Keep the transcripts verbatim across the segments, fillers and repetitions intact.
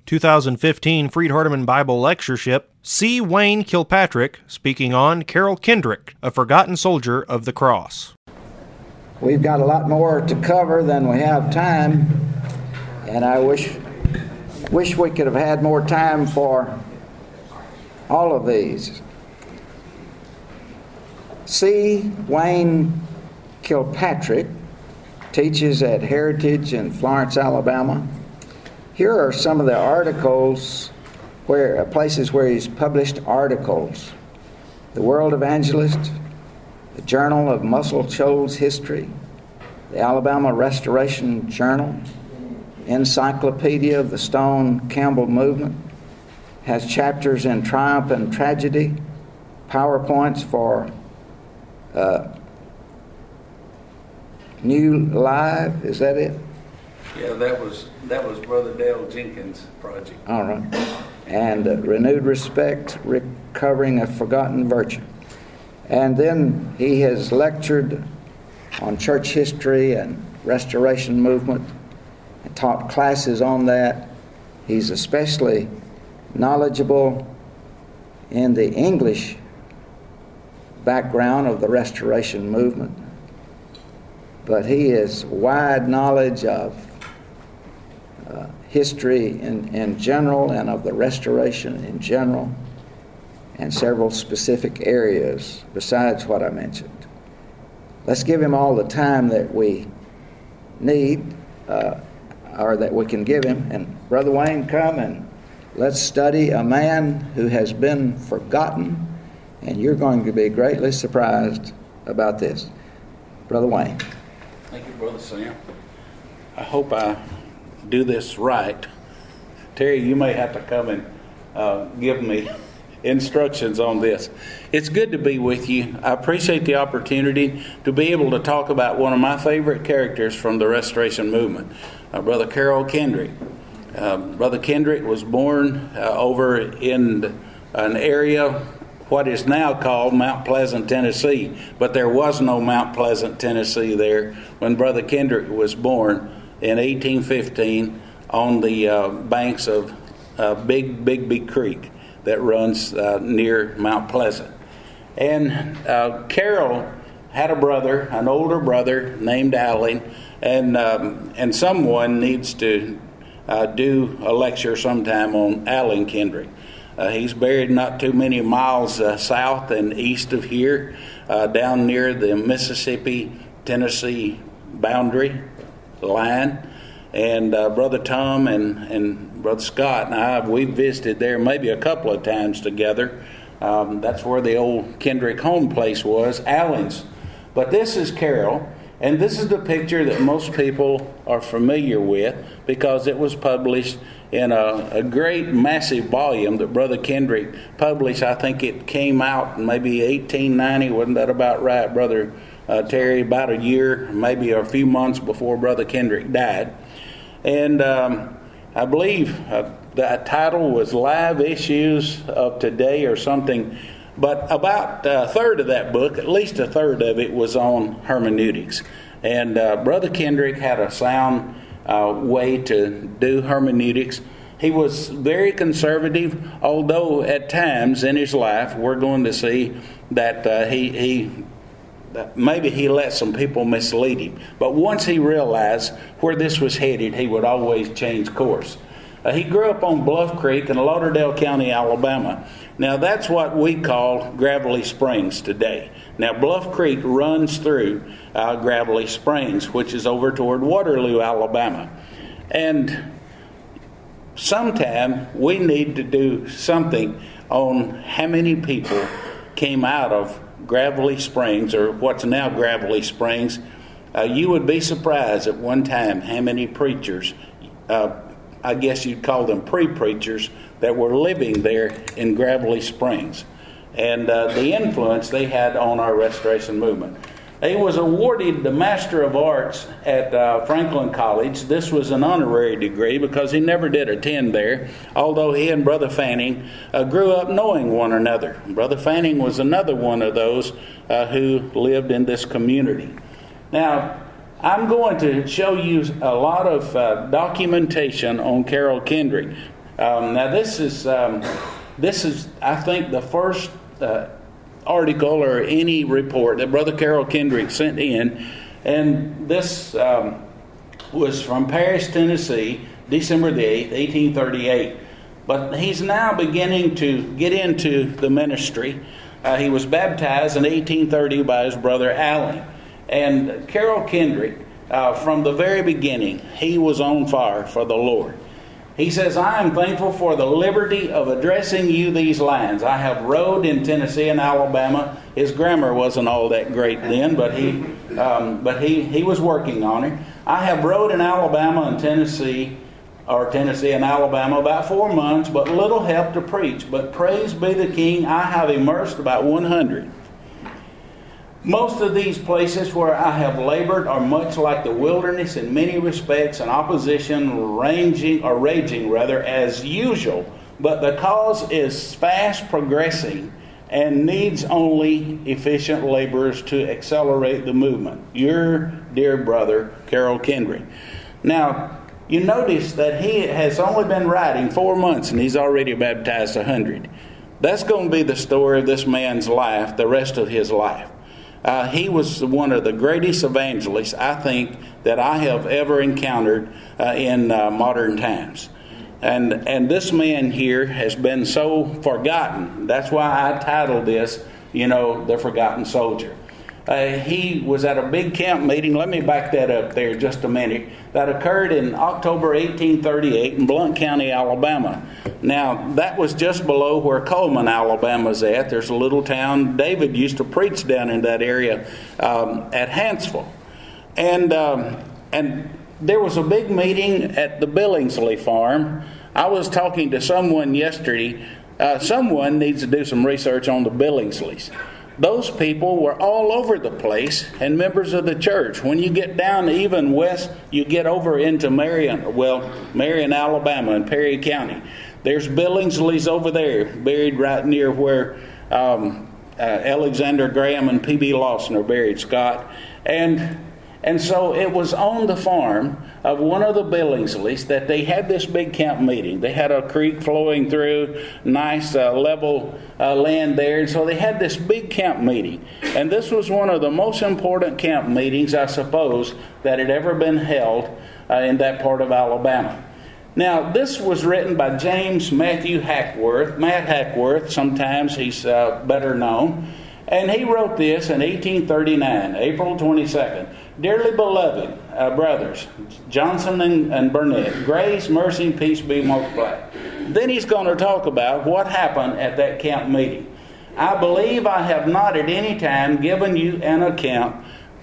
two thousand fifteen Freed Hardeman Bible Lectureship, C. Wayne Kilpatrick speaking on Carol Kendrick, a forgotten soldier of the cross. We've got a lot more to cover than we have time, and I wish wish we could have had more time for all of these. C. Wayne Kilpatrick teaches at Heritage in Florence, Alabama. Here are some of the articles, where places where he's published articles. The World Evangelist, the Journal of Muscle Shoals History, the Alabama Restoration Journal, Encyclopedia of the Stone Campbell Movement, has chapters in Triumph and Tragedy, PowerPoints for uh, New Live, is that it? Yeah, that was that was Brother Dale Jenkins' project. All right. And uh, Renewed Respect, Recovering a Forgotten Virtue. And then he has lectured on church history and restoration movement and taught classes on that. He's especially knowledgeable in the English background of the restoration movement. But he has wide knowledge of uh, history in, in general and of the restoration in general, and several specific areas besides what I mentioned. Let's give him all the time that we need, uh, or that we can give him. And Brother Wayne, come and let's study a man who has been forgotten, and you're going to be greatly surprised about this. Brother Wayne. Thank you, Brother Sam. I hope I do this right. Terry, you may have to come and uh, give me instructions on this. It's good to be with you. I appreciate the opportunity to be able to talk about one of my favorite characters from the Restoration Movement, uh, Brother Carol Kendrick. Uh, Brother Kendrick was born uh, over in an area, what is now called Mount Pleasant, Tennessee, but there was no Mount Pleasant, Tennessee there when Brother Kendrick was born in eighteen fifteen on the uh, banks of uh, Big Bigby Creek that runs uh, near Mount Pleasant. And uh, Carol had a brother, an older brother named Allen, and um, and someone needs to uh, do a lecture sometime on Allen Kendrick. Uh, he's buried not too many miles uh, south and east of here, uh, down near the Mississippi-Tennessee boundary line. And uh, Brother Tom and, and Brother Scott and I, we visited there maybe a couple of times together. Um, that's where the old Kendrick home place was, Allen's. But this is Carol, and this is the picture that most people are familiar with because it was published in a, a great, massive volume that Brother Kendrick published. I think it came out in maybe eighteen ninety. Wasn't that about right, Brother uh, Terry? About a year, maybe a few months before Brother Kendrick died. And um, I believe uh, the title was Live Issues of Today or something. But about a third of that book, at least a third of it, was on hermeneutics. And uh, Brother Kendrick had a sound uh, way to do hermeneutics. He was very conservative, although at times in his life we're going to see that uh, he, he maybe he let some people mislead him. But once he realized where this was headed, he would always change course. Uh, he grew up on Bluff Creek in Lauderdale County, Alabama. Now, that's what we call Gravelly Springs today. Now, Bluff Creek runs through uh, Gravelly Springs, which is over toward Waterloo, Alabama. And sometime we need to do something on how many people came out of Gravelly Springs, or what's now Gravelly Springs. Uh, you would be surprised at one time how many preachers, uh, I guess you'd call them pre-preachers, that were living there in Gravelly Springs, and uh, the influence they had on our restoration movement. He was awarded the Master of Arts at uh, Franklin College. This was an honorary degree because he never did attend there, although he and Brother Fanning uh, grew up knowing one another. Brother Fanning was another one of those uh, who lived in this community. Now, I'm going to show you a lot of uh, documentation on Carol Kendrick. Um, now this is um, this is I think the first uh, article or any report that Brother Carroll Kendrick sent in, and this um, was from Paris, Tennessee, December the eighth, eighteen thirty-eight. But he's now beginning to get into the ministry. Uh, he was baptized in eighteen thirty by his brother Allen. And Carroll Kendrick, uh, from the very beginning, he was on fire for the Lord. He says, I am thankful for the liberty of addressing you these lines. I have rode in Tennessee and Alabama. His grammar wasn't all that great then, but he um, but he, he was working on it. I have rode in Alabama and Tennessee, or Tennessee and Alabama, about four months, but little help to preach. But praise be the King, I have immersed about one hundred. Most of these places where I have labored are much like the wilderness in many respects, and opposition ranging or raging rather as usual. But the cause is fast progressing and needs only efficient laborers to accelerate the movement. Your dear brother, Carroll Kendrick. Now, you notice that he has only been writing four months and he's already baptized a hundred. That's going to be the story of this man's life, the rest of his life. Uh, he was one of the greatest evangelists, I think, that I have ever encountered uh, in uh, modern times. And and this man here has been so forgotten. That's why I titled this, you know, The Forgotten Soldier. Uh, he was at a big camp meeting. Let me back that up there just a minute. That occurred in October eighteen thirty-eight in Blount County, Alabama. Now, that was just below where Coleman, Alabama's at. There's a little town. David used to preach down in that area um, at Hansville. And, um, and there was a big meeting at the Billingsley farm. I was talking to someone yesterday. Uh, someone needs to do some research on the Billingsleys. Those people were all over the place and members of the church. When you get down even west, you get over into Marion, well, Marion, Alabama, in Perry County. There's Billingsleys over there, buried right near where um, uh, Alexander Graham and P B Lawson are buried, Scott. And and so it was on the farm of one of the Billingsleys that they had this big camp meeting. They had a creek flowing through, nice uh, level uh, land there. And so they had this big camp meeting. And this was one of the most important camp meetings, I suppose, that had ever been held uh, in that part of Alabama. Now, this was written by James Matthew Hackworth. Matt Hackworth, sometimes he's uh, better known. And he wrote this in eighteen thirty-nine, April twenty-second. Dearly beloved uh, brothers, Johnson and, and Burnett, grace, mercy, and peace be multiplied. Then he's going to talk about what happened at that camp meeting. I believe I have not at any time given you an account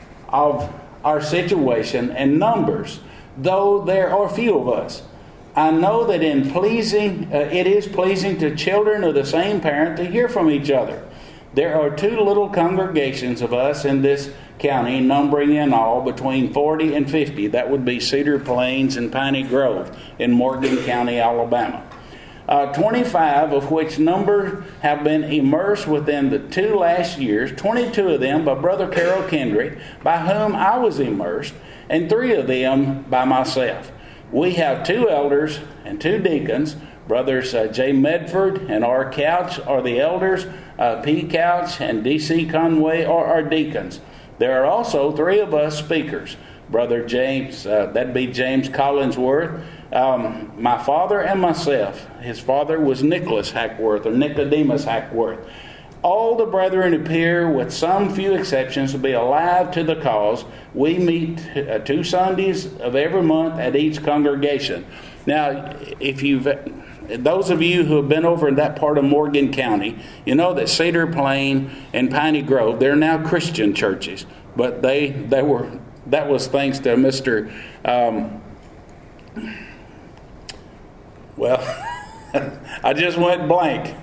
of our situation and numbers, though there are few of us. I know that in pleasing, uh, it is pleasing to children of the same parent to hear from each other. There are two little congregations of us in this county, numbering in all between forty and fifty. That would be Cedar Plains and Piney Grove in Morgan County, Alabama. Uh, twenty-five of which number have been immersed within the two last years, twenty-two of them by Brother Carroll Kendrick, by whom I was immersed, and three of them by myself. We have two elders and two deacons. Brothers uh, J. Medford and R. Couch are the elders. Uh, P. Couch and D C. Conway are our deacons. There are also three of us speakers. Brother James, uh, that'd be James Collinsworth, um, my father and myself. His father was Nicholas Hackworth or Nicodemus Hackworth. All the brethren appear, with some few exceptions, to be alive to the cause. We meet uh, two Sundays of every month at each congregation. Now, if you've... Those of you who have been over in that part of Morgan County, you know that Cedar Plain and Piney Grove, they're now Christian churches. But they they were that was thanks to Mister Um, well, I just went blank.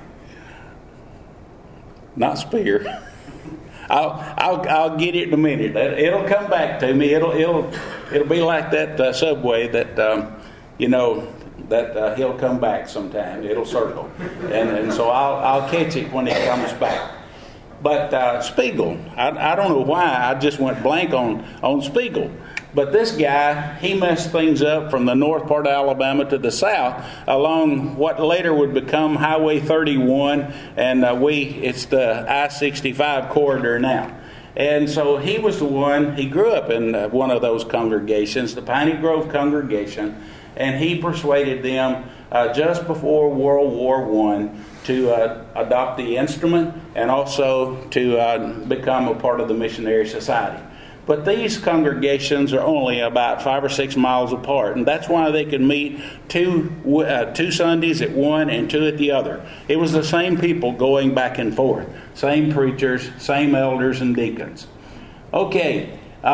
Not Spear. I'll I'll I'll get it in a minute. It'll come back to me. It'll it'll it'll be like that uh, subway that um, you know. that uh, he'll come back sometime. It'll circle. And, and so I'll, I'll catch it when it comes back. But uh, Spiegel, I, I don't know why I just went blank on, on Spiegel. But this guy, he messed things up from the north part of Alabama to the south along what later would become Highway thirty-one, and uh, we it's the I sixty-five corridor now. And so he was the one, he grew up in uh, one of those congregations, the Piney Grove congregation, and he persuaded them uh, just before World War One to uh, adopt the instrument and also to uh, become a part of the Missionary Society. But these congregations are only about five or six miles apart, and that's why they could meet two uh, two Sundays at one and two at the other. It was the same people going back and forth, same preachers, same elders and deacons. Okay,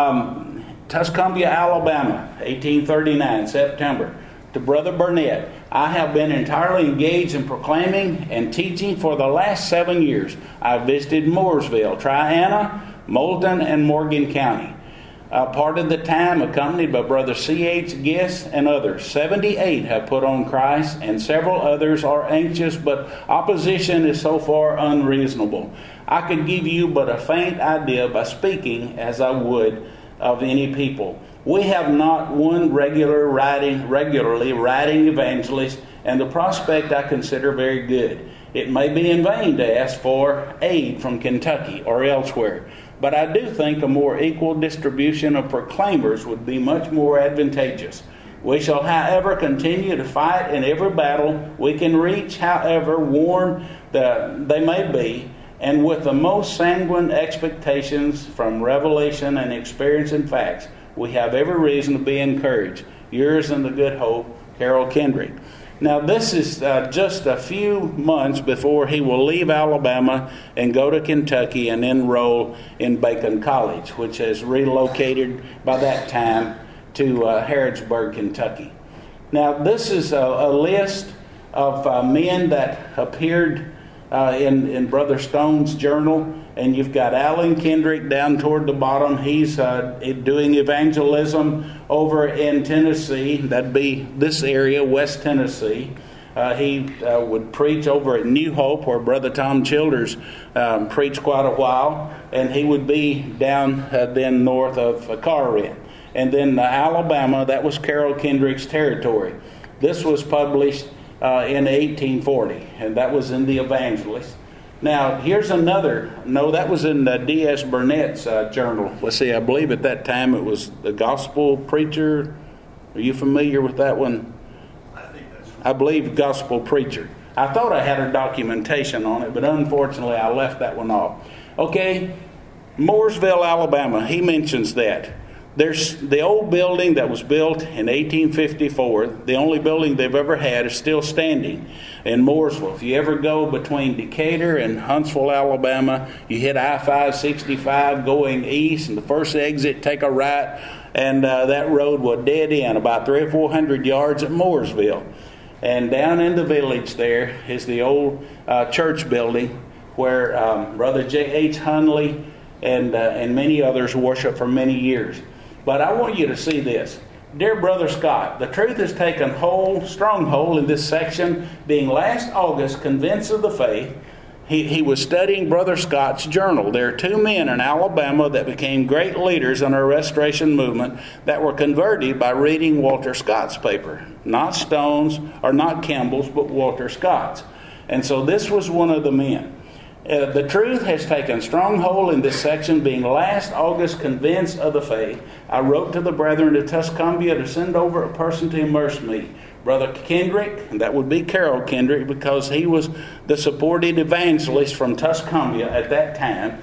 um, Tuscumbia, Alabama, eighteen thirty-nine, September. To Brother Burnett, I have been entirely engaged in proclaiming and teaching for the last seven years. I visited Mooresville, Triana, Moulton, and Morgan County. Uh, part of the time accompanied by Brother C H Giss and others. seventy-eight have put on Christ, and several others are anxious, but opposition is so far unreasonable. I could give you but a faint idea by speaking as I would of any people. We have not one regular writing, regularly writing evangelist, and the prospect I consider very good. It may be in vain to ask for aid from Kentucky or elsewhere, but I do think a more equal distribution of proclaimers would be much more advantageous. We shall, however, continue to fight in every battle we can reach, however worn the, they may be, and with the most sanguine expectations from revelation and experience and facts. We have every reason to be encouraged. Yours in the good hope, Carroll Kendrick. Now, this is uh, just a few months before he will leave Alabama and go to Kentucky and enroll in Bacon College, which has relocated by that time to uh, Harrodsburg, Kentucky. Now, this is a, a list of uh, men that appeared uh, in, in Brother Stone's journal. And you've got Alan Kendrick down toward the bottom. He's uh, doing evangelism over in Tennessee. That'd be this area, West Tennessee. Uh, he uh, would preach over at New Hope, where Brother Tom Childers um, preached quite a while. And he would be down uh, then north of uh, Carrin. And then uh, Alabama, that was Carroll Kendrick's territory. This was published uh, in eighteen forty, and that was in the Evangelist. Now, here's another. No, that was in uh, D S Burnett's uh, journal. Let's see, I believe at that time it was the Gospel Preacher. Are you familiar with that one? I think that's right. I believe Gospel Preacher. I thought I had a documentation on it, but unfortunately I left that one off. Okay, Mooresville, Alabama, he mentions that. There's the old building that was built in eighteen fifty-four. The only building they've ever had is still standing in Mooresville. If you ever go between Decatur and Huntsville, Alabama, you hit I five sixty-five going east, and the first exit, take a right, and uh, that road will dead end about three or four hundred yards at Mooresville. And down in the village there is the old uh, church building where um, Brother J H Hunley and uh, and many others worshiped for many years. But I want you to see this. Dear Brother Scott, the truth has taken hold, strong hold in this section, being last August convinced of the faith. He, he was studying Brother Scott's journal. There are two men in Alabama that became great leaders in our Restoration movement that were converted by reading Walter Scott's paper. Not Stone's or not Campbell's, but Walter Scott's. And so this was one of the men. Uh, the truth has taken strong hold in this section, being last August convinced of the faith. I wrote to the brethren at Tuscumbia to send over a person to immerse me. Brother Kendrick, and that would be Carroll Kendrick, because he was the supported evangelist from Tuscumbia at that time,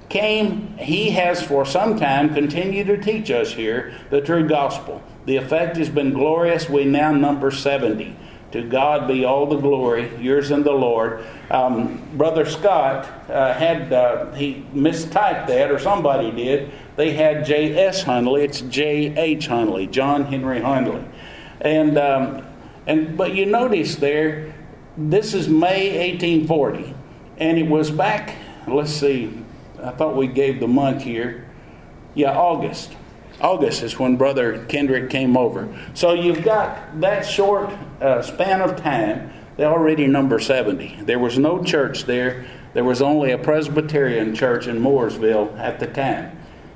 came. He has for some time continued to teach us here the true gospel. The effect has been glorious. We now number seventy. To God be all the glory, yours in the Lord. Um, Brother Scott uh, had, uh, he mistyped that, or somebody did. They had J S Hunley. It's J H Hunley, John Henry Hunley. And, um, and but you notice there, this is May eighteen forty. And it was back, let's see, I thought we gave the month here. Yeah, August. August is when Brother Kendrick came over. So you've got that short uh, span of time. They already number seventy. There was no church there. There was only a Presbyterian church in Mooresville at the time.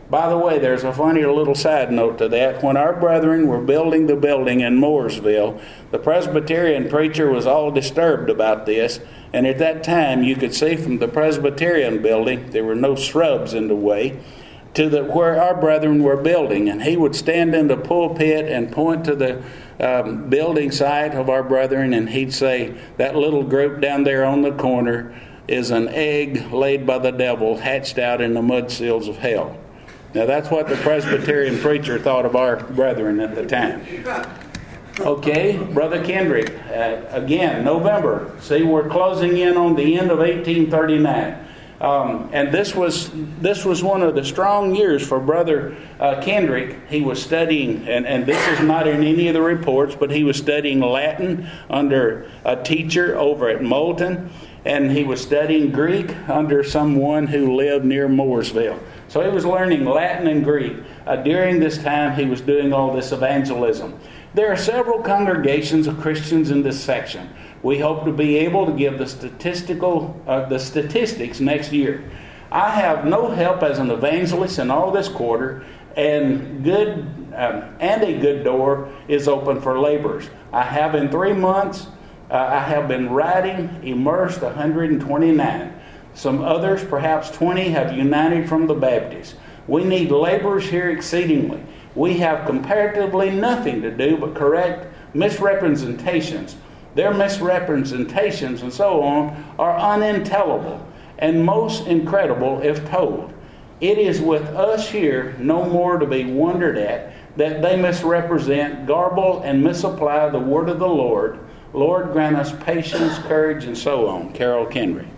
By the way, there's a funny little side note to that. When our brethren were building the building in Mooresville, the Presbyterian preacher was all disturbed about this, and at that time you could see from the Presbyterian building, there were no shrubs in the way, to the, where our brethren were building. And he would stand in the pulpit and point to the um, building site of our brethren, and he'd say, that little group down there on the corner is an egg laid by the devil, hatched out in the mud seals of hell. Now that's what the Presbyterian preacher thought of our brethren at the time. Okay, Brother Kendrick, uh, again, November. See, we're closing in on the end of eighteen thirty-nine. Um, and this was this was one of the strong years for Brother uh, Kendrick. He was studying, and, and this is not in any of the reports, but he was studying Latin under a teacher over at Moulton, and he was studying Greek under someone who lived near Mooresville. So he was learning Latin and Greek. Uh, during this time, he was doing all this evangelism. There are several congregations of Christians in this section. We hope to be able to give the statistical uh, the statistics next year. I have no help as an evangelist in all this quarter, and good um, and a good door is open for laborers. I have in three months, uh, I have been writing immersed one hundred twenty-nine. Some others, perhaps twenty, have united from the Baptists. We need laborers here exceedingly. We have comparatively nothing to do but correct misrepresentations. Their misrepresentations and so on are unintelligible and most incredible if told. It is with us here no more to be wondered at that they misrepresent, garble, and misapply the word of the Lord. Lord, grant us patience, courage, and so on. Carol Kendrick.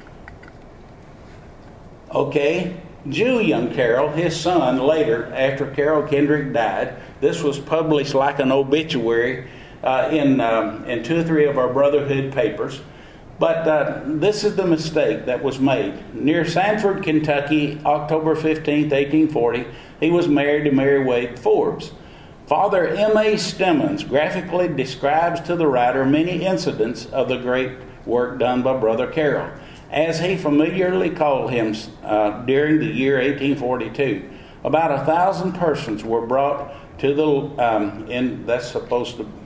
Okay, Julian Carroll, his son, later, after Carol Kendrick died, this was published like an obituary uh, in, um, in two or three of our Brotherhood papers. But uh, this is the mistake that was made. Near Sanford, Kentucky, October fifteenth, eighteen forty, he was married to Mary Wade Forbes. Father M A Stemmons graphically describes to the writer many incidents of the great work done by Brother Carroll, as he familiarly called him uh, during the year eighteen forty-two. About a thousand persons were brought to the, um, in that's supposed to,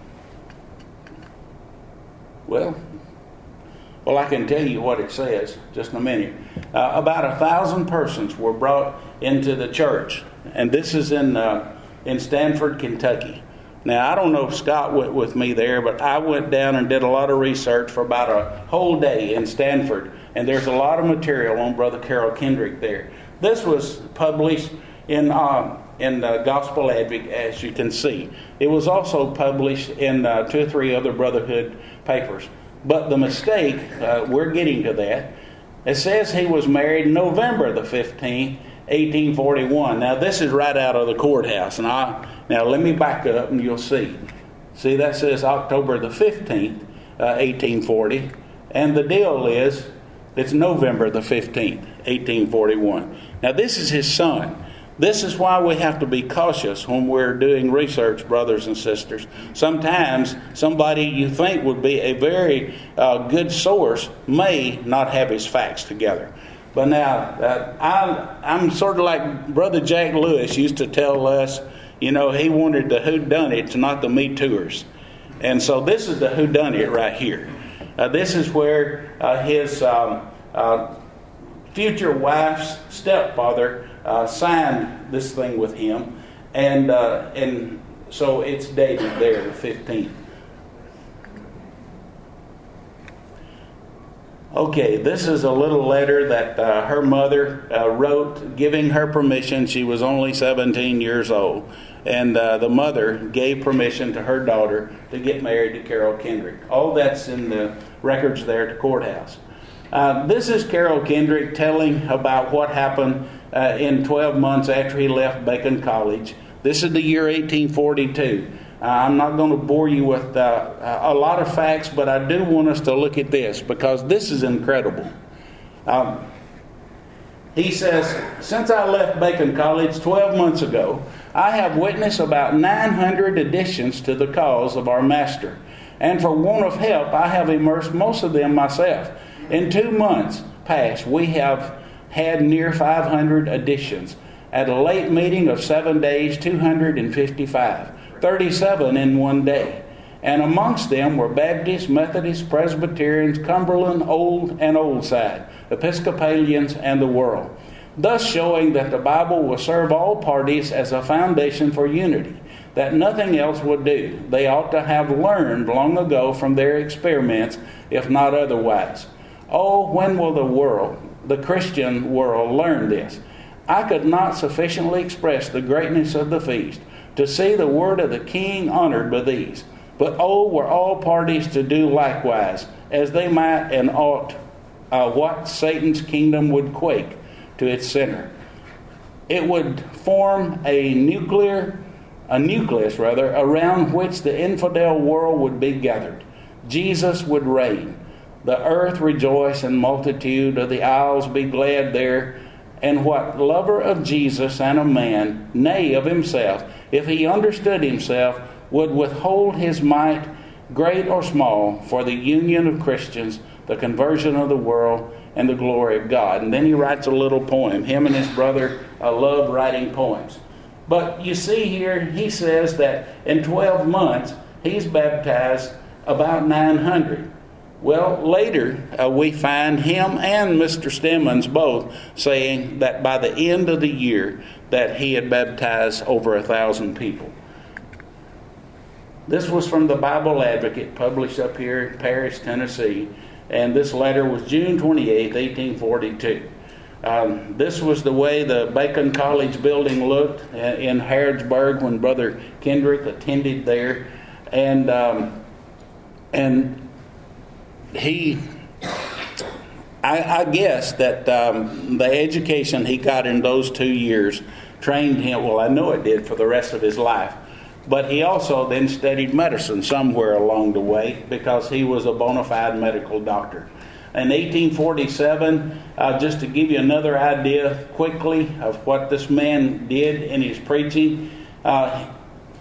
well, well, I can tell you what it says just in a minute. Uh, about a thousand persons were brought into the church, and this is in uh, in Stanford, Kentucky. Now, I don't know if Scott went with me there, but I went down and did a lot of research for about a whole day in Stanford, and there's a lot of material on Brother Carol Kendrick there. This was published in uh, in the Gospel Advocate, as you can see. It was also published in uh, two or three other Brotherhood papers. But the mistake, uh, we're getting to that. It says he was married November the fifteenth, eighteen forty-one. Now, this is right out of the courthouse. And I, now, let me back up and you'll see. See, that says October the fifteenth, uh, eighteen forty. And the deal is, it's November the fifteenth, eighteen forty-one. Now, this is his son. This is why we have to be cautious when we're doing research, brothers and sisters. Sometimes somebody you think would be a very uh, good source may not have his facts together. But now, uh, I, I'm sort of like Brother Jack Lewis used to tell us, you know, he wanted the whodunits, not the me-tooers. And so this is the whodunit right here. Uh, this is where uh, his um, uh, future wife's stepfather Uh, signed this thing with him, and uh, and so it's dated there, the fifteenth. Okay, this is a little letter that uh, her mother uh, wrote, giving her permission. She was only seventeen years old, and uh, the mother gave permission to her daughter to get married to Carol Kendrick. All that's in the records there at the courthouse. Uh, this is Carol Kendrick telling about what happened uh, in twelve months after he left Bacon College. This is the year eighteen forty-two. Uh, I'm not going to bore you with uh, a lot of facts, but I do want us to look at this because this is incredible. Um, he says, since I left Bacon College twelve months ago, I have witnessed about nine hundred additions to the cause of our Master. And for want of help, I have immersed most of them myself. In two months past, we have had near five hundred additions. At a late meeting of seven days, two hundred fifty-five, thirty-seven in one day. And amongst them were Baptists, Methodists, Presbyterians, Cumberland, Old and Old Side, Episcopalians, and the world. Thus showing that the Bible will serve all parties as a foundation for unity, that nothing else would do. They ought to have learned long ago from their experiments, if not otherwise. Oh, when will the world, the Christian world, learn this? I could not sufficiently express the greatness of the feast, to see the word of the King honored by these. But oh, were all parties to do likewise, as they might and ought, uh, what Satan's kingdom would quake to its center. It would form a nuclear, a nucleus rather, around which the infidel world would be gathered. Jesus would reign. The earth rejoice, and multitude of the isles be glad there. And what lover of Jesus and of man, nay of himself, if he understood himself, would withhold his might, great or small, for the union of Christians, the conversion of the world, and the glory of God. And then he writes a little poem. Him and his brother uh, loved writing poems. But you see here, he says that in twelve months, he's baptized about nine hundred. Well, later uh, we find him and Mister Stemmons both saying that by the end of the year that he had baptized over a thousand people. This was from the Bible Advocate, published up here in Paris, Tennessee, and this letter was June twenty-eighth, eighteen forty-two. Um, this was the way the Bacon College building looked in Harrodsburg when Brother Kendrick attended there, and um, and he, I, I guess that um, the education he got in those two years trained him. Well, I know it did for the rest of his life. But he also then studied medicine somewhere along the way because he was a bona fide medical doctor. In eighteen forty-seven, uh, just to give you another idea quickly of what this man did in his preaching, uh,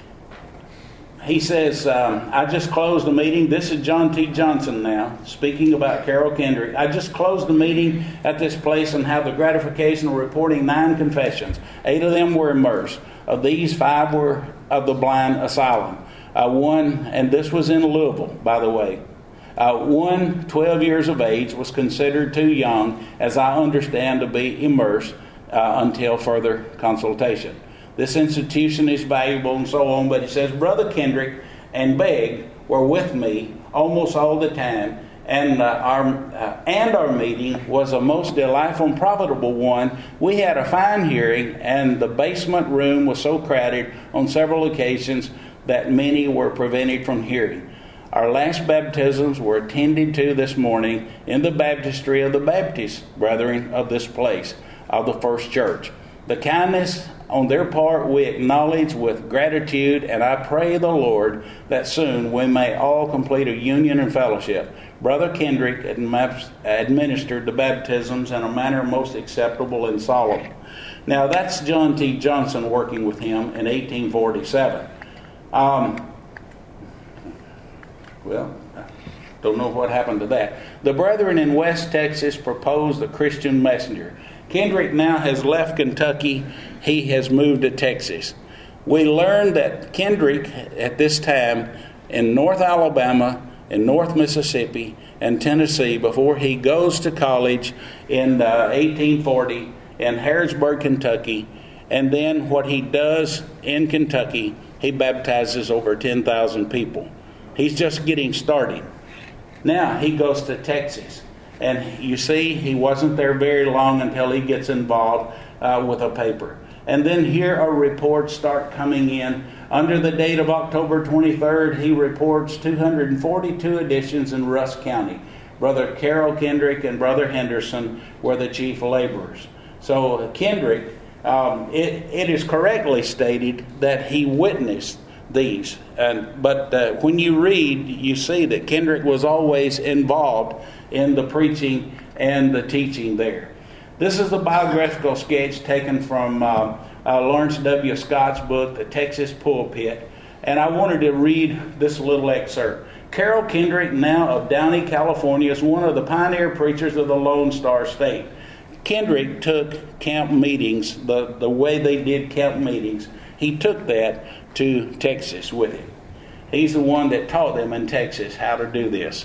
he says, um, I just closed the meeting. This is John T. Johnson now, speaking about Carol Kendrick. I just closed the meeting at this place and have the gratification of reporting nine confessions. Eight of them were immersed. Of these, five were of the blind asylum. Uh, one, and this was in Louisville, by the way. Uh, one, twelve years of age, was considered too young, as I understand, to be immersed uh, until further consultation. This institution is valuable and so on, but he says, Brother Kendrick and Begg were with me almost all the time, and uh, our uh, and our meeting was a most delightful and profitable one. We had a fine hearing, and the basement room was so crowded on several occasions that many were prevented from hearing. Our last baptisms were attended to this morning in the baptistry of the Baptist brethren of this place, of the First Church. The kindness on their part we acknowledge with gratitude, and I pray the Lord that soon we may all complete a union and fellowship. Brother Kendrick administered the baptisms in a manner most acceptable and solemn. Now that's John T. Johnson working with him in eighteen forty-seven. Um, well, I don't know what happened to that. The brethren in West Texas proposed the Christian messenger. Kendrick now has left Kentucky. He has moved to Texas. We learned that Kendrick at this time in North Alabama, in North Mississippi, and Tennessee before he goes to college in uh, eighteen forty in Harrodsburg, Kentucky. And then what he does in Kentucky, he baptizes over ten thousand people. He's just getting started. Now he goes to Texas. And you see, he wasn't there very long until he gets involved uh, with a paper. And then here are reports start coming in. Under the date of October twenty-third, he reports two hundred forty-two editions in Rusk County. Brother Carol Kendrick and Brother Henderson were the chief laborers. So Kendrick, um, it, it is correctly stated that he witnessed these. And, but uh, when you read, you see that Kendrick was always involved in the preaching and the teaching there. This is the biographical sketch taken from uh, uh, Lawrence W. Scott's book, The Texas Pulpit. And I wanted to read this little excerpt. Carol Kendrick, now of Downey, California, is one of the pioneer preachers of the Lone Star State. Kendrick took camp meetings, the, the way they did camp meetings, he took that to Texas with him. He's the one that taught them in Texas how to do this.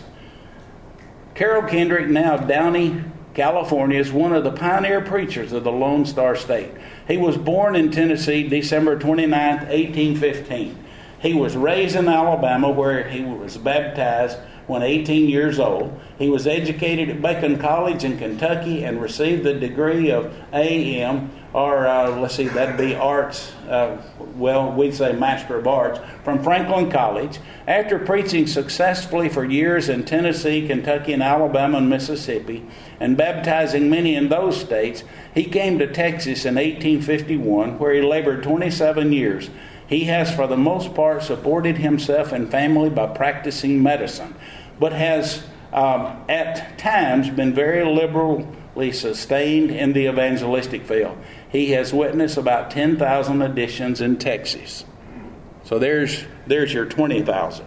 Carroll Kendrick, now of Downey, California, is one of the pioneer preachers of the Lone Star State. He was born in Tennessee December twenty-ninth, eighteen fifteen. He was raised in Alabama, where he was baptized when eighteen years old. He was educated at Bacon College in Kentucky and received the degree of A M, or uh, let's see, that'd be arts, uh, well, we'd say Master of Arts, from Franklin College. After preaching successfully for years in Tennessee, Kentucky, and Alabama and Mississippi, and baptizing many in those states, he came to Texas in eighteen fifty-one, where he labored twenty-seven years. He has, for the most part, supported himself and family by practicing medicine, but has um, at times been very liberally sustained in the evangelistic field. He has witnessed about ten thousand additions in Texas. So there's there's your twenty thousand.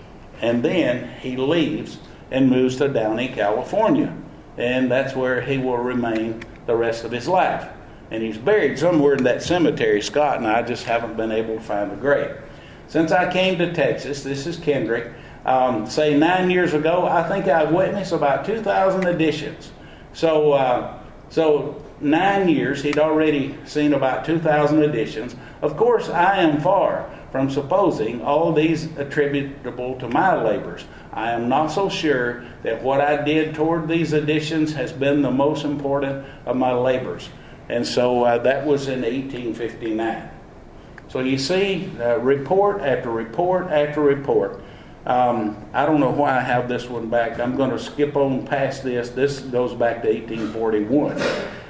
And then he leaves and moves to Downey, California. And that's where he will remain the rest of his life. And he's buried somewhere in that cemetery. Scott and I just haven't been able to find the grave. Since I came to Texas, this is Kendrick, um, say nine years ago, I think I witnessed about two thousand additions. So, uh, so nine years, he'd already seen about two thousand additions. Of course, I am far from supposing all these attributable to my labors. I am not so sure that what I did toward these additions has been the most important of my labors. And so uh, that was in eighteen fifty-nine. So you see, uh, report after report after report. Um, I don't know why I have this one back. I'm going to skip on past this. This goes back to eighteen forty-one.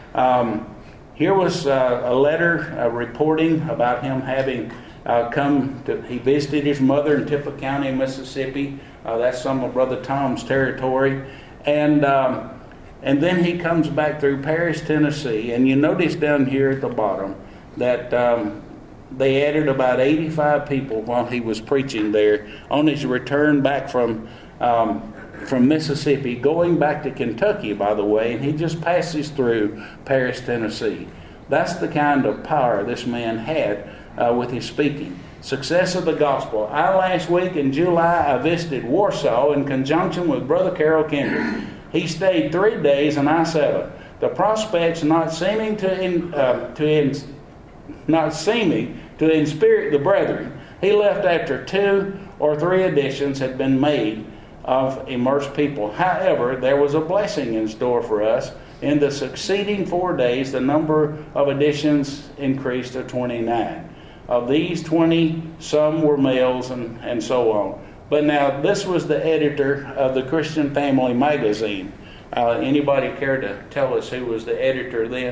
Um, here was uh, a letter uh, reporting about him having uh, come to, he visited his mother in Tippah County, Mississippi. Uh, that's some of Brother Tom's territory. And... Um, And then he comes back through Paris, Tennessee, and you notice down here at the bottom that um, they added about eighty-five people while he was preaching there on his return back from um, from Mississippi, going back to Kentucky, by the way, and he just passes through Paris, Tennessee. That's the kind of power this man had uh, with his speaking. Success of the gospel. I last week in July, I visited Warsaw in conjunction with Brother Carroll Kendrick. He stayed three days in I seven. The prospects not seeming to in, uh, to in, not seeming to inspirit the brethren, he left after two or three additions had been made of immersed people. However, there was a blessing in store for us. In the succeeding four days, the number of additions increased to twenty-nine. Of these twenty, some were males and, and so on. But now, this was the editor of the Christian Family magazine. Uh, anybody care to tell us who was the editor then?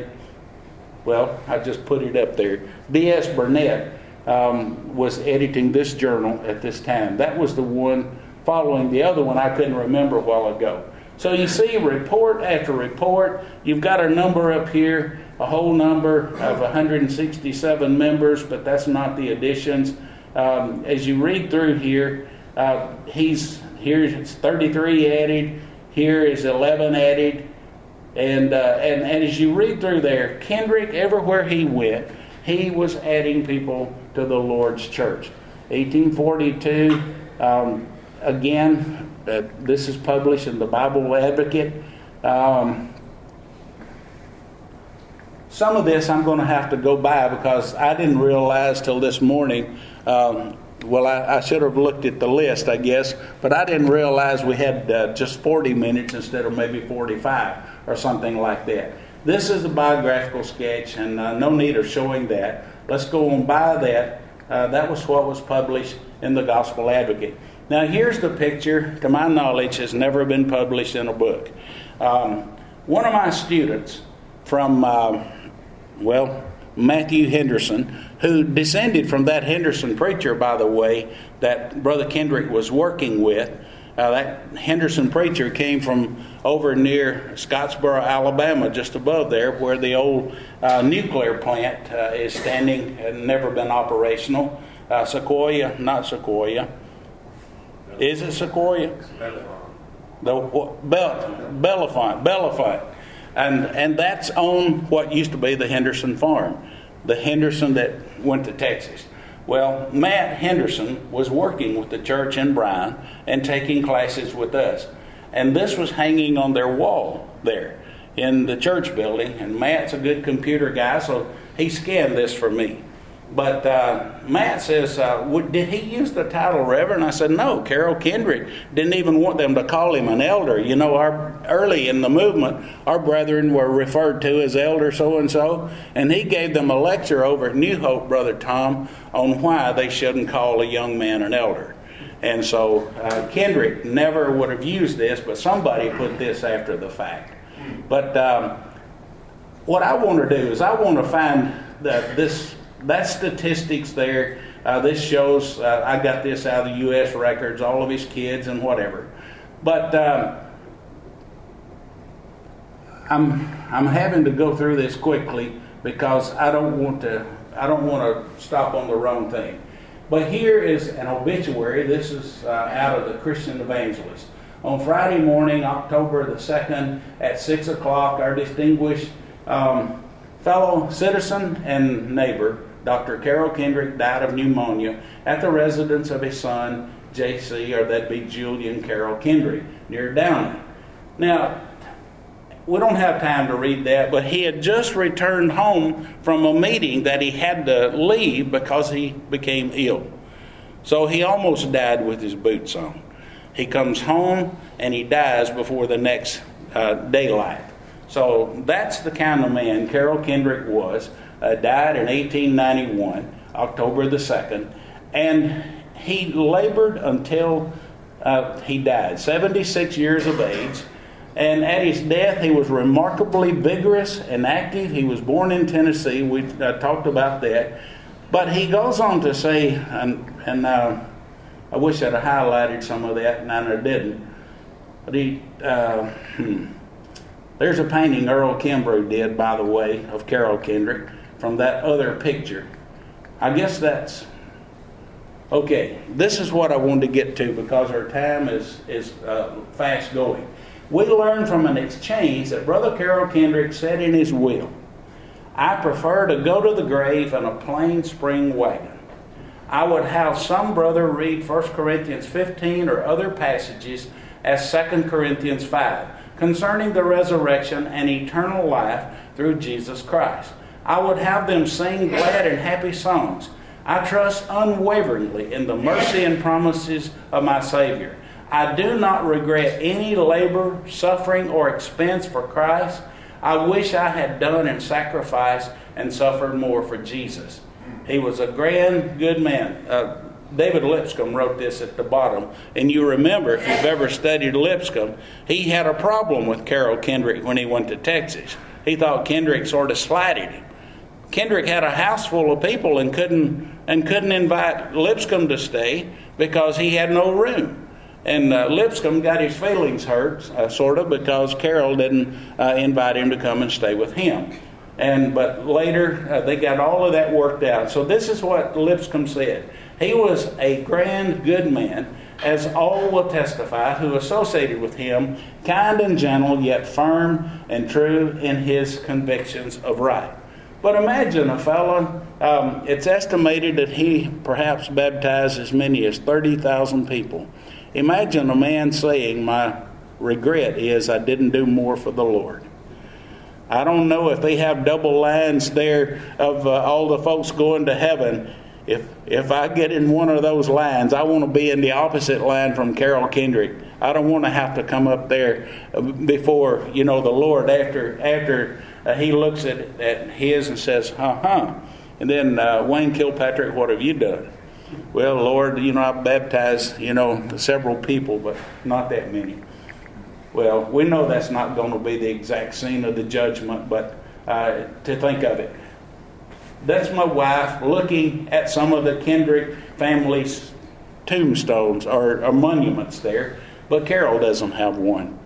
Well, I just put it up there. B S Burnett um, was editing this journal at this time. That was the one following the other one I couldn't remember a while ago. So you see report after report. You've got a number up here, a whole number of one hundred sixty-seven members, but that's not the additions. Um, as you read through here, Uh, he's here's thirty-three added, here is eleven added, and uh, and and as you read through there, Kendrick, everywhere he went, he was adding people to the Lord's church. eighteen forty-two, um, again, uh, this is published in the Bible Advocate. Um, some of this I'm going to have to go by because I didn't realize till this morning. Um, Well, I, I should have looked at the list, I guess, but I didn't realize we had uh, just forty minutes instead of maybe forty-five or something like that. This is a biographical sketch, and uh, no need of showing that. Let's go on by that. Uh, that was what was published in the Gospel Advocate. Now, here's the picture, to my knowledge, has never been published in a book. Um, one of my students from, uh, well, Matthew Henderson, who descended from that Henderson preacher, by the way, that Brother Kendrick was working with. Uh, that Henderson preacher came from over near Scottsboro, Alabama, just above there, where the old uh, nuclear plant uh, is standing and never been operational. Uh, Sequoia, not Sequoia. Is it Sequoia? The what, Bell, Bellefonte, Bellefonte. And, and that's on what used to be the Henderson farm, the Henderson that went to Texas. Well, Matt Henderson was working with the church in Bryan and taking classes with us. And this was hanging on their wall there in the church building. And Matt's a good computer guy, so he scanned this for me. But uh, Matt says, uh, w- did he use the title Reverend? I said, no, Carol Kendrick didn't even want them to call him an elder. You know, our early in the movement, our brethren were referred to as elder so-and-so. And he gave them a lecture over at New Hope, Brother Tom, on why they shouldn't call a young man an elder. And so uh, Kendrick never would have used this, but somebody put this after the fact. But um, what I want to do is I want to find the, this... That statistics there, uh, this shows, uh, I got this out of the U S records, all of his kids and whatever. But um, I'm I'm having to go through this quickly because I don't want to I don't want to stop on the wrong thing. But here is an obituary. This is uh, out of the Christian Evangelist. On Friday morning, October the second at six o'clock, our distinguished um, fellow citizen and neighbor, Doctor Carol Kendrick, died of pneumonia at the residence of his son, J C, or that'd be Julian Carroll Kendrick, near Downey. Now, we don't have time to read that, but he had just returned home from a meeting that he had to leave because he became ill. So he almost died with his boots on. He comes home and he dies before the next uh, daylight. So that's the kind of man Carol Kendrick was. Uh, died in eighteen ninety-one, October the second. And he labored until uh, he died, seventy-six years of age. And at his death, he was remarkably vigorous and active. He was born in Tennessee. We uh, talked about that. But he goes on to say, and, and uh, I wish I'd have highlighted some of that, and I didn't. But he... Uh, hmm. There's a painting Earl Kimbrough did, by the way, of Carol Kendrick from that other picture. I guess that's... Okay, this is what I wanted to get to because our time is, is uh, fast going. We learned from an exchange that Brother Carol Kendrick said in his will, I prefer to go to the grave in a plain spring wagon. I would have some brother read First Corinthians fifteen or other passages as Second Corinthians five. Concerning the resurrection and eternal life through Jesus Christ. I would have them sing glad and happy songs. I trust unwaveringly in the mercy and promises of my Savior. I do not regret any labor, suffering, or expense for Christ. I wish I had done and sacrificed and suffered more for Jesus. He was a grand, good man. Uh, David Lipscomb wrote this at the bottom. And you remember, if you've ever studied Lipscomb, he had a problem with Carol Kendrick when he went to Texas. He thought Kendrick sort of slighted him. Kendrick had a house full of people and couldn't and couldn't invite Lipscomb to stay because he had no room. And uh, Lipscomb got his feelings hurt, uh, sort of, because Carol didn't uh, invite him to come and stay with him. And but later, uh, they got all of that worked out. So this is what Lipscomb said. He was a grand, good man, as all will testify who associated with him, kind and gentle, yet firm and true in his convictions of right. But imagine a fellow, um, it's estimated that he perhaps baptized as many as thirty thousand people. Imagine a man saying, my regret is I didn't do more for the Lord. I don't know if they have double lines there of uh, all the folks going to heaven. If if I get in one of those lines, I want to be in the opposite line from Carol Kendrick. I don't want to have to come up there before, you know, the Lord after after uh, he looks at, at his and says, uh-huh. And then, uh, Wayne Kilpatrick, what have you done? Well, Lord, you know, I've baptized, you know, several people, but not that many. Well, we know that's not going to be the exact scene of the judgment, but uh, to think of it. That's my wife looking at some of the Kendrick family's tombstones or, or monuments there, but Carol doesn't have one.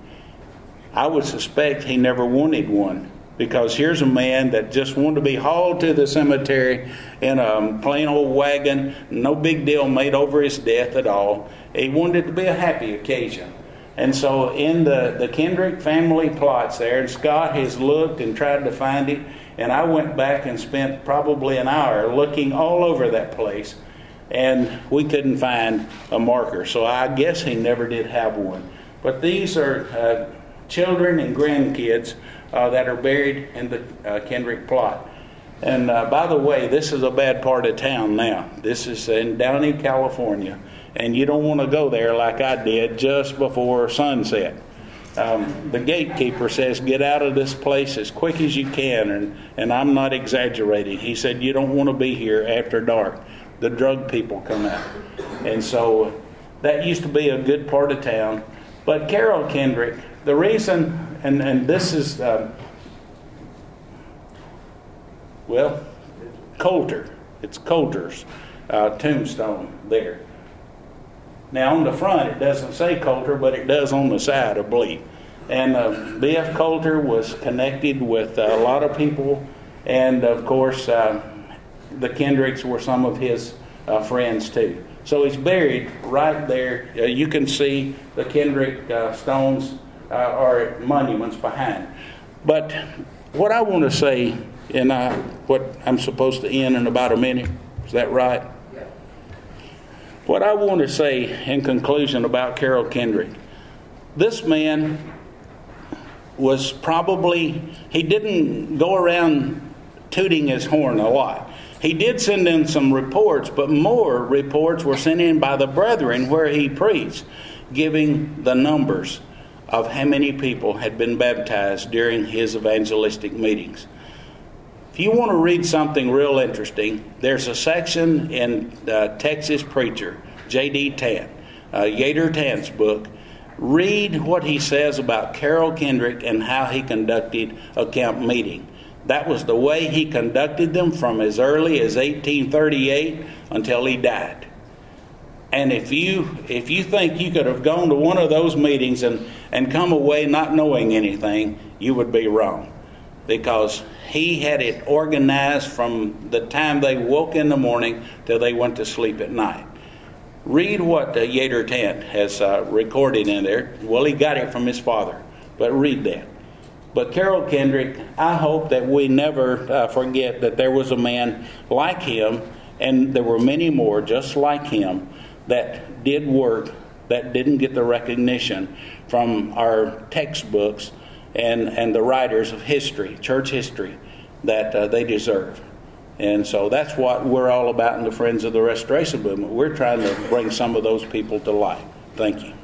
I would suspect he never wanted one, because here's a man that just wanted to be hauled to the cemetery in a plain old wagon, no big deal made over his death at all. He wanted it to be a happy occasion. And so in the, the Kendrick family plots there, and Scott has looked and tried to find it, and I went back and spent probably an hour looking all over that place, and we couldn't find a marker. So I guess he never did have one. But these are uh, children and grandkids uh, that are buried in the uh, Kendrick plot. And uh, by the way, this is a bad part of town now. This is in Downey, California. And you don't want to go there like I did just before sunset. Um, the gatekeeper says, get out of this place as quick as you can. And, and I'm not exaggerating. He said, you don't want to be here after dark. The drug people come out. And so that used to be a good part of town. But Carol Kendrick, the reason, and, and this is, uh, well, Coulter. It's Coulter's uh, tombstone there. Now, on the front, it doesn't say Coulter, but it does on the side, I believe. And uh, B F Coulter was connected with uh, a lot of people. And, of course, uh, the Kendricks were some of his uh, friends, too. So he's buried right there. Uh, you can see the Kendrick uh, stones uh, or monuments behind. But what I want to say, and I, what I'm supposed to end in about a minute, is that right? What I want to say in conclusion about Carol Kendrick, this man was probably, he didn't go around tooting his horn a lot. He did send in some reports, but more reports were sent in by the brethren where he preached, giving the numbers of how many people had been baptized during his evangelistic meetings. If you want to read something real interesting, there's a section in uh, Texas Preacher, J D Tant, uh, Yater Tant's book. Read what he says about Carol Kendrick and how he conducted a camp meeting. That was the way he conducted them from as early as eighteen thirty-eight until he died. And if you if you think you could have gone to one of those meetings and, and come away not knowing anything, you would be wrong. Because he had it organized from the time they woke in the morning till they went to sleep at night. Read what uh, Yater Tant has uh, recorded in there. Well, he got it from his father, but read that. But Carol Kendrick, I hope that we never uh, forget that there was a man like him, and there were many more just like him, that did work that didn't get the recognition from our textbooks and, and the writers of history, church history, that uh, they deserve. And so that's what we're all about in the Friends of the Restoration Movement. We're trying to bring some of those people to light. Thank you.